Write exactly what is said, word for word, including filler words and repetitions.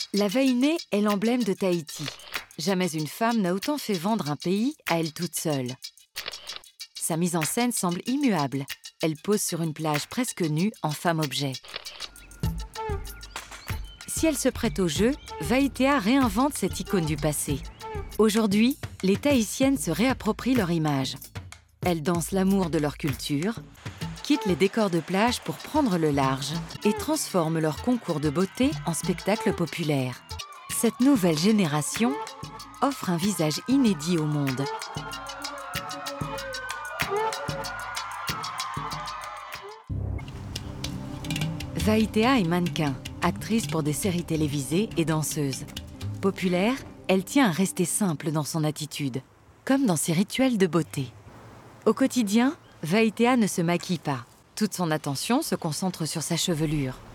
La Vainée est l'emblème de Tahiti. Jamais une femme n'a autant fait vendre un pays à elle toute seule. Sa mise en scène semble immuable. Elle pose sur une plage presque nue en femme-objet. Si elle se prête au jeu, Vaïtea réinvente cette icône du passé. Aujourd'hui, les Tahitiennes se réapproprient leur image. Elles dansent l'amour de leur culture, quittent les décors de plage pour prendre le large et transforment leur concours de beauté en spectacle populaire. Cette nouvelle génération offre un visage inédit au monde. Vaïtea est mannequin, actrice pour des séries télévisées et danseuse. Populaire, elle tient à rester simple dans son attitude, comme dans ses rituels de beauté. Au quotidien, Vaïtea ne se maquille pas. Toute son attention se concentre sur sa chevelure.